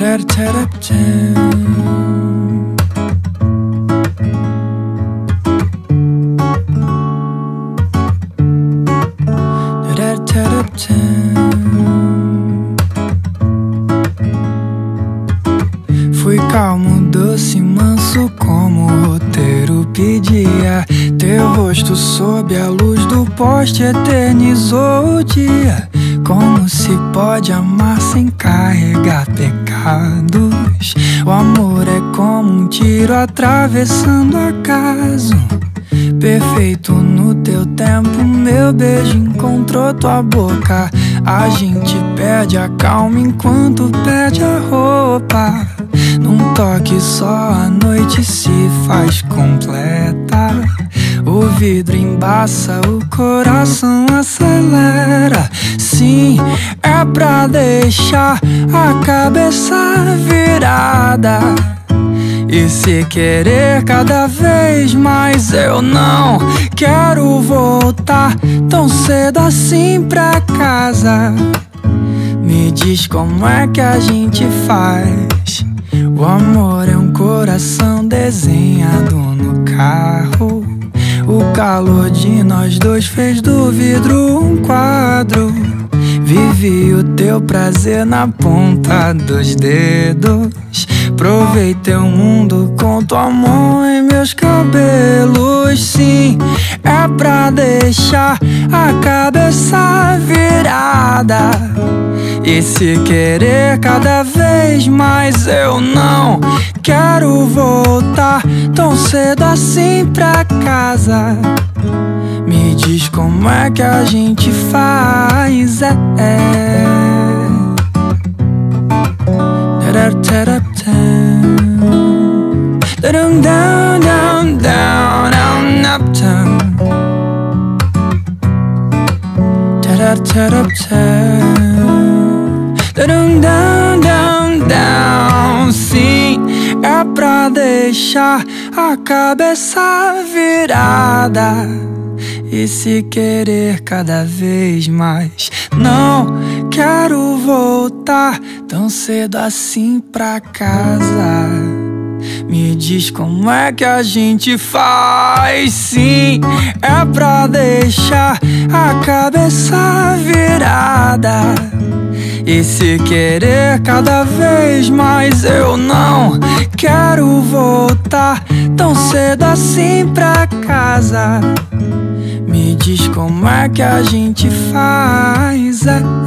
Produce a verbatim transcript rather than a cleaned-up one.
Fui calmo, doce, manso como o roteiro pedia. Teu rosto sob a luz do poste eternizou o dia. Como se pode amar sem carregar pecados? O amor é como um tiro atravessando acaso. Perfeito no teu tempo, meu beijo encontrou tua boca. A gente perde a calma enquanto perde a roupa. Num toque só a noite se faz completa. O vidro embaça, o coração acelera. Sim, é pra deixar a cabeça virada e se querer cada vez mais. Eu não quero voltar tão cedo assim pra casa. Me diz como é que a gente faz. O amor é um coração desenhado no carro. O calor de nós dois fez do vidro um quadro. Vivi o teu prazer na ponta dos dedos. Provei teu mundo com tua mão em meus cabelos. Sim, é pra deixar a cabeça virada e se querer cada vez mais. Eu não quero voltar tão cedo assim pra casa. Me diz como é que a gente faz. É, é. Down, down, down, down, down, uptown. Down, down, down, down. Sim, é pra deixar a cabeça virada e se querer cada vez mais. Não quero voltar tão cedo assim pra casa. Me diz como é que a gente faz. Sim, é pra deixar a cabeça virada e se querer cada vez mais. Eu não quero voltar tão cedo assim pra casa. Me diz como é que a gente faz. É